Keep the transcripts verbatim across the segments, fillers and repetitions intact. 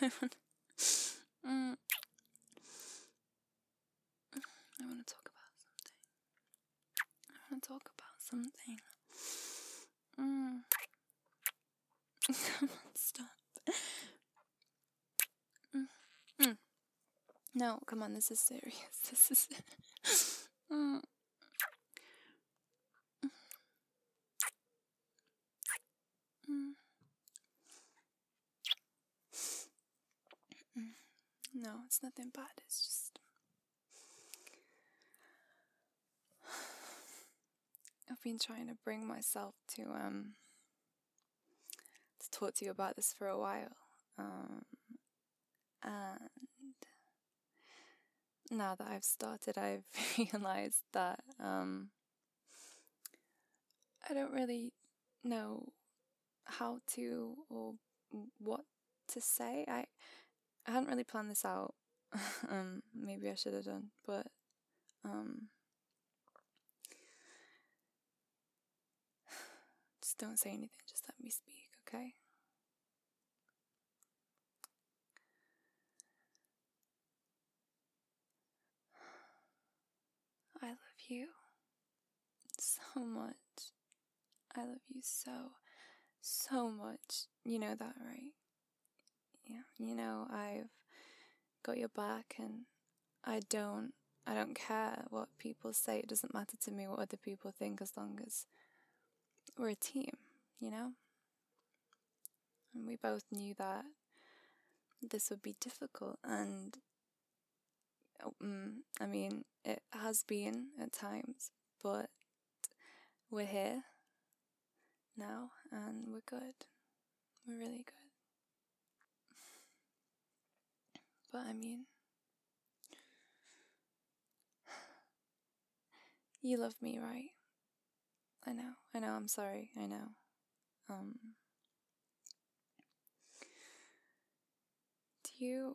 I want. Mm, I want to talk about something. I want to talk about something. Mm. Come on, stop. Mm. Mm. No, come on, this is serious. This is. mm. Mm. Mm. No, it's nothing bad. It's just. I've been trying to bring myself to um to talk to you about this for a while. Um, and now that I've started, I've realized that um, I don't really know how to or what to say. I, I hadn't really planned this out. um, maybe I should have done, but um, just don't say anything. Just let me speak, okay? I love you so much. I love you so, so much. You know that, right? Yeah. You know, I've got your back and I don't, I don't care what people say. It doesn't matter to me what other people think as long as we're a team, you know? And we both knew that this would be difficult and um, I mean, it has been at times, but we're here now and we're good. We're really good. But I mean, you love me, right? I know, I know, I'm sorry, I know. Um, do you,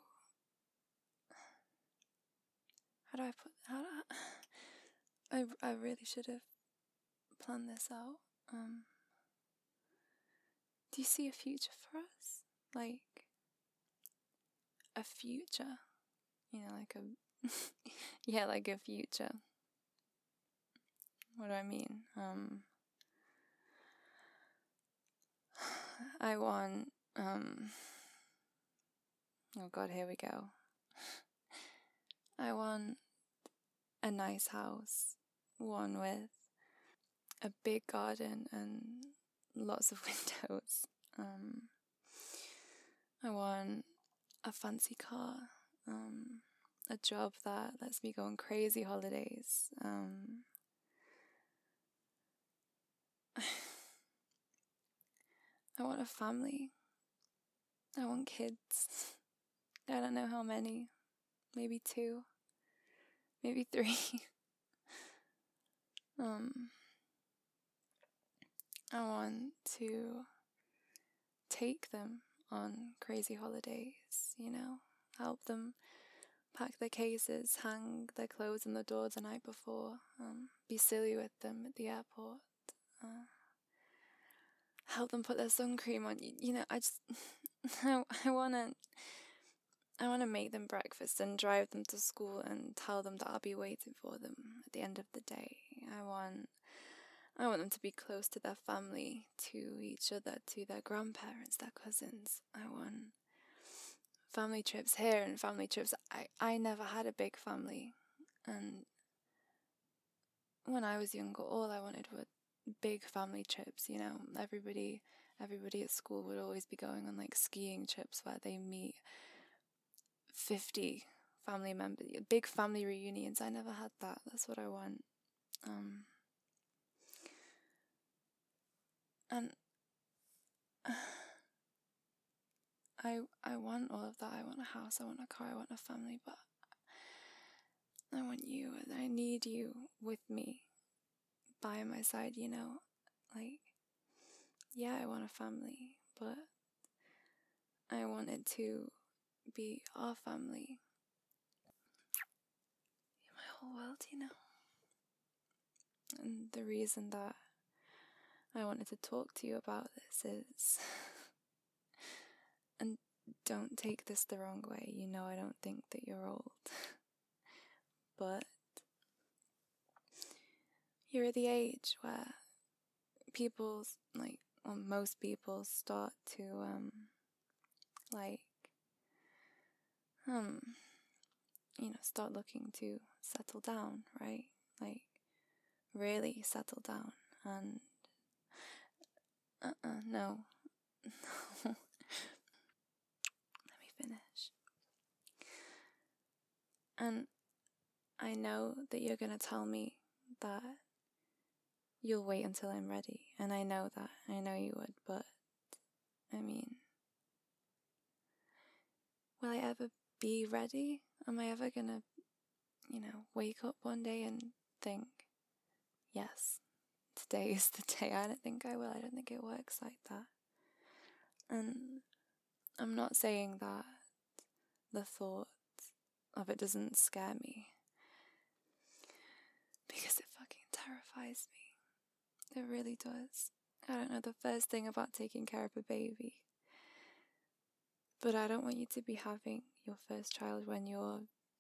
how do I put, how do I, I, I really should have planned this out. Um, do you see a future for us? Like, a future? You know, like a, yeah, like a future. What do I mean? Um, I want, um, oh God, here we go. I want a nice house, one with a big garden and lots of windows. Um, I want a fancy car, um, a job that lets me go on crazy holidays. Um, I want a family. I want kids. I don't know how many. Maybe two. Maybe three. um, I want to take them on crazy holidays, you know, help them pack their cases, hang their clothes on the door the night before, um, be silly with them at the airport, uh, help them put their sun cream on. You, you know, I just, I, I wanna, I wanna make them breakfast and drive them to school and tell them that I'll be waiting for them at the end of the day. I want, I want them to be close to their family, to each other, to their grandparents, their cousins. I want family trips here and family trips. I, I never had a big family, and when I was younger, all I wanted were big family trips, you know. Everybody everybody at school would always be going on like skiing trips where they meet fifty family members, big family reunions. I never had that. That's what I want. Um, and I I want all of that. I want a house, I want a car, I want a family, but I want you, and I need you with me by my side, you know. Like, yeah, I want a family, but I want it to be our family. You're my whole world, you know. And the reason that I wanted to talk to you about this is, and don't take this the wrong way. You know, I don't think that you're old. But you're at the age where people, like, well, most people start to, um, like, um, you know, start looking to settle down, right? Like, really settle down. And, uh-uh, no. Let me finish. And I know that you're going to tell me that you'll wait until I'm ready. And I know that. I know you would. But, I mean, will I ever be ready? Am I ever going to, you know, wake up one day and think, yes, today is the day? I don't think I will. I don't think it works like that. And I'm not saying that the thought of it doesn't scare me, because it fucking terrifies me. It really does. I don't know the first thing about taking care of a baby, but I don't want you to be having your first child when you're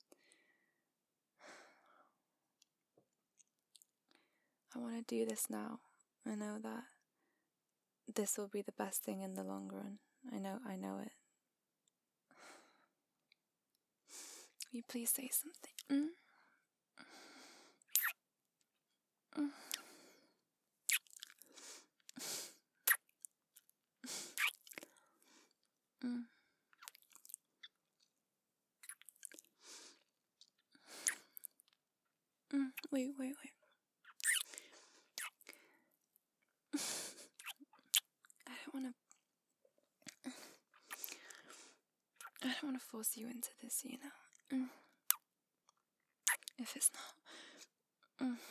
I want to do this now. I know that this will be the best thing in the long run. I know, I know it. Will you please say something? Mm? Mm. Mm. Mm. Wait, wait, wait. I don't want to. I don't want to force you into this, you know. Mm. If it's not. Mm.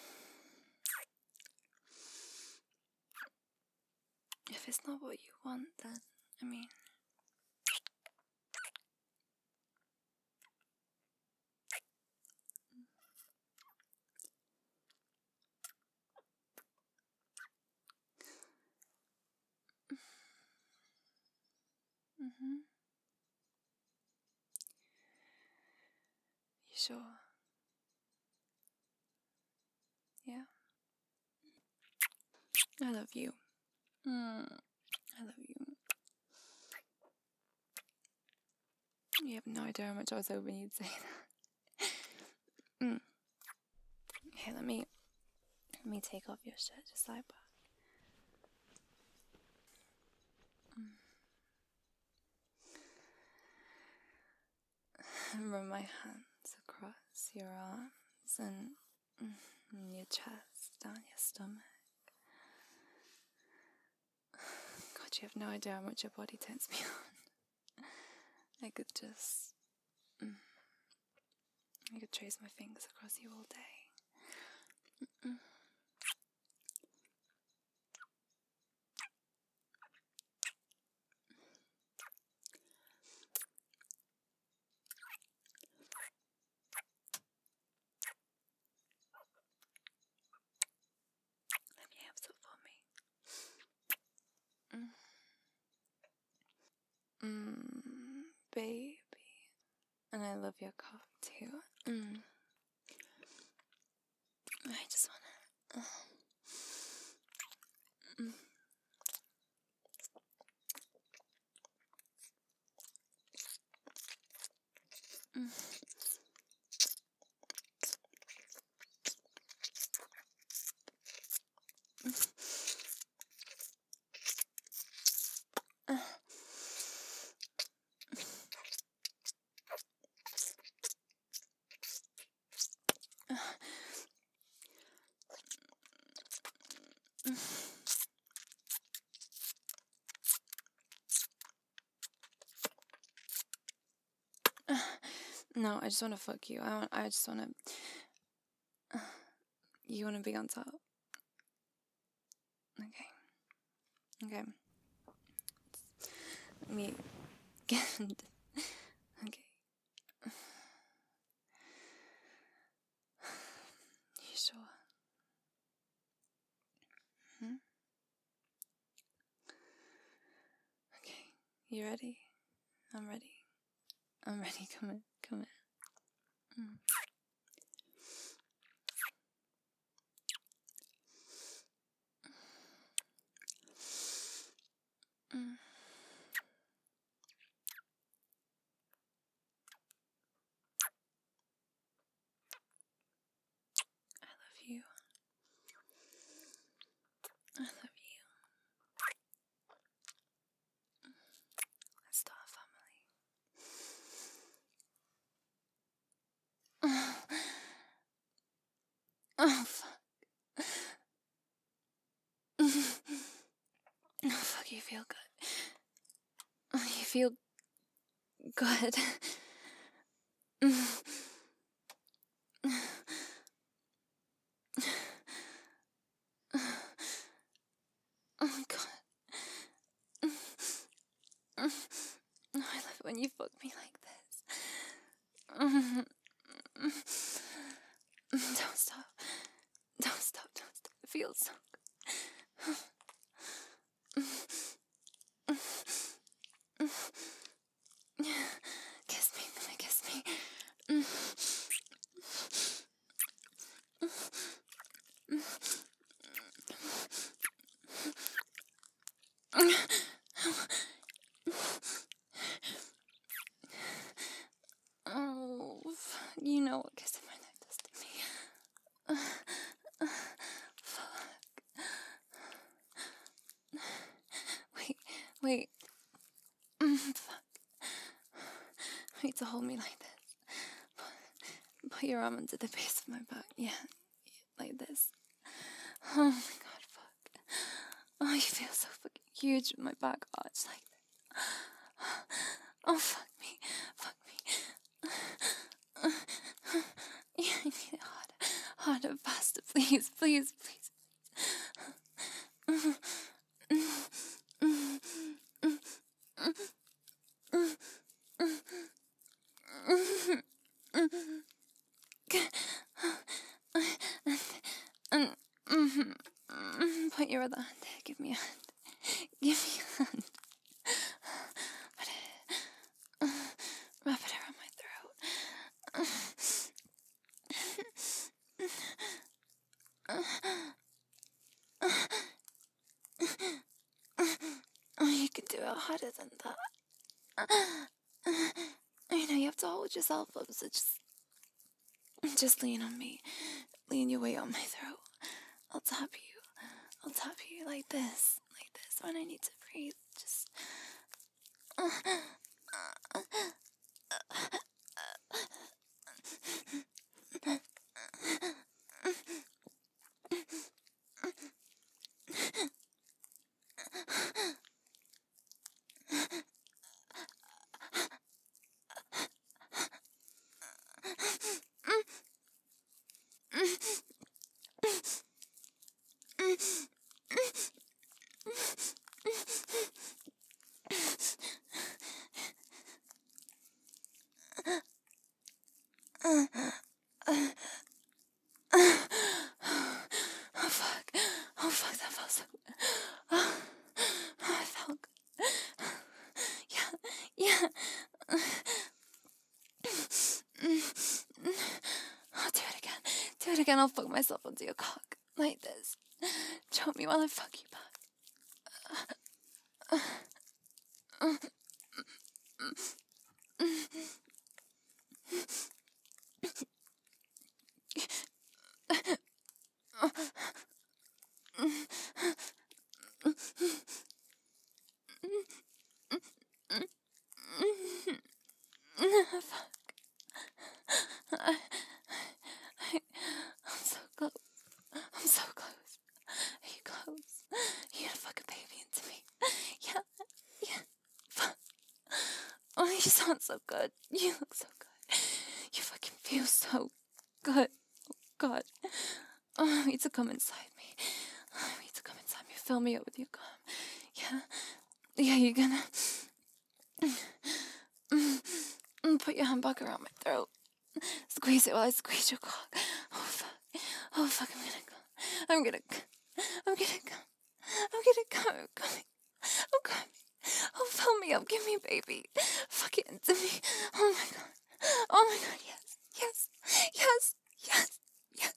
If it's not what you want, then, I mean. Mm-hmm. You sure? Yeah. I love you. Mm. I love you. You have no idea how much I was hoping you'd say that. Mm. Okay, let me let me take off your shirt just like that. Mm. Run my hands across your arms and mm, your chest, down your stomach. God, you have no idea how much your body turns me on. I could just... Mm, I could trace my fingers across you all day. Mm-mm. Let me have some for me. Mm. Mm, baby. And I love your cough too. Mm. I just wanna... Uh, mm. Mm. Uh. Uh. Uh. No, I just want to fuck you. I want. I just want to. Uh, you want to be on top? Okay. Okay. Let me get. Okay. You sure? Hmm? Okay. You ready? I'm ready. I'm ready. Come in. Come in. Mm. Mm. I love you. I love you. Let's start a family. Oh, fuck. Oh, fuck, you feel good. Oh, you feel good. Oh, God. Oh, I love it when you fuck me like this. Don't stop. Don't stop, don't stop. It feels so good. Kiss me, come on, kiss me. Oh, you know what kissing my neck does to me. Fuck. Wait, wait. Fuck. Wait to hold me like this. Put your arm under the base of my back. Yeah, like this. Oh my god, fuck. Oh, you feel so fucking huge with my back arch like that. Oh, fuck me. Fuck me. Yeah, I need it harder. Harder, faster. Please, please, please. Put your other hand there. Give me a hand. Give me a hand. Put it. Wrap it around my throat. Oh, you can do it harder than that. I know you have to hold yourself up, so just, just lean on me. Lean your weight on my throat. I'll tap you. I'll tap you like this, like this. When I need to breathe, just. Oh fuck. Oh fuck, that felt so good. Oh, oh, it felt good. Yeah, yeah. I'll do it again. Do it again. I'll fuck myself onto your cock. Like this. Choke me while I fuck you back. Fuck. I, I, I'm so close. I'm so close. Are you close? You gonna fuck a baby into me? Yeah, yeah. Fuck. Oh, you sound so good. You look so good. You fucking feel so good. Oh, God. Oh, I need to come inside me. I need to come inside me. Fill me up with your cum. Yeah. Yeah, you're gonna. Put your hand back around my throat. Squeeze it while I squeeze your cock. Oh, fuck. Oh, fuck, I'm gonna come. I'm gonna come. I'm gonna come. I'm gonna come. I'm coming. I'm coming. Oh, fill me up. Give me a baby. Fuck it into me. Oh my god. Oh my god, yes. Yes. Yes. Yes. Yes.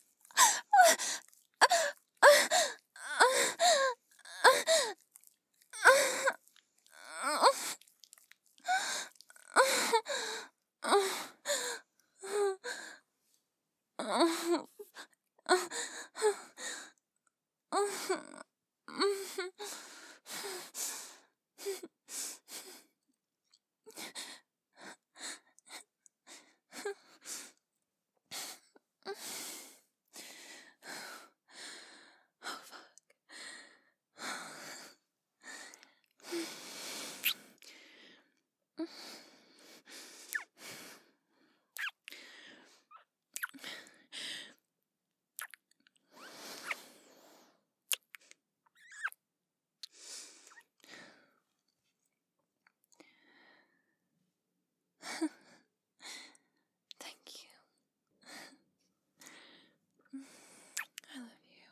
Thank you. I love you.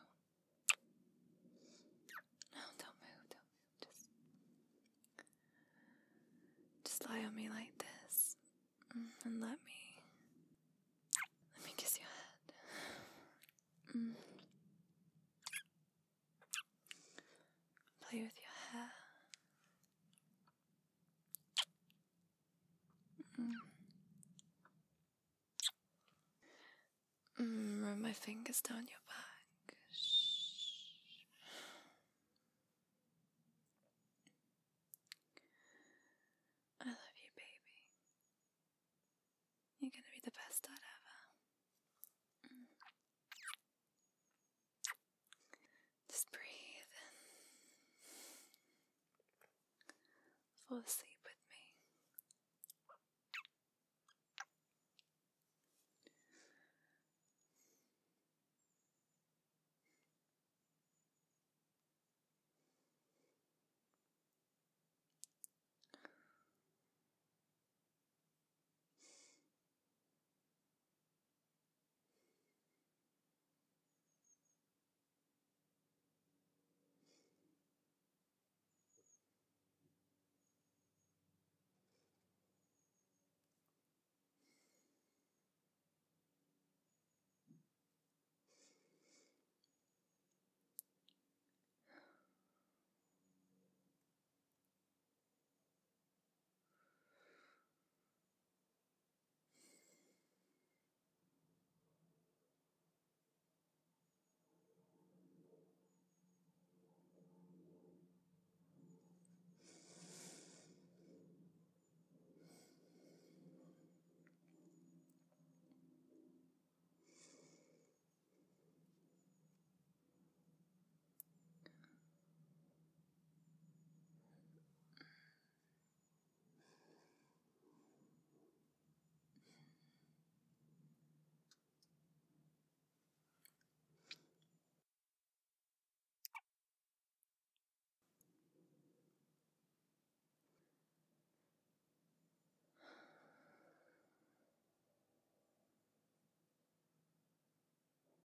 No, don't move, don't move. Just, just lie on me like this. And let me, let me kiss your head. Mm. Play with your hair. Mm. Mm, run my fingers down your back. Shh. I love you, baby. You're gonna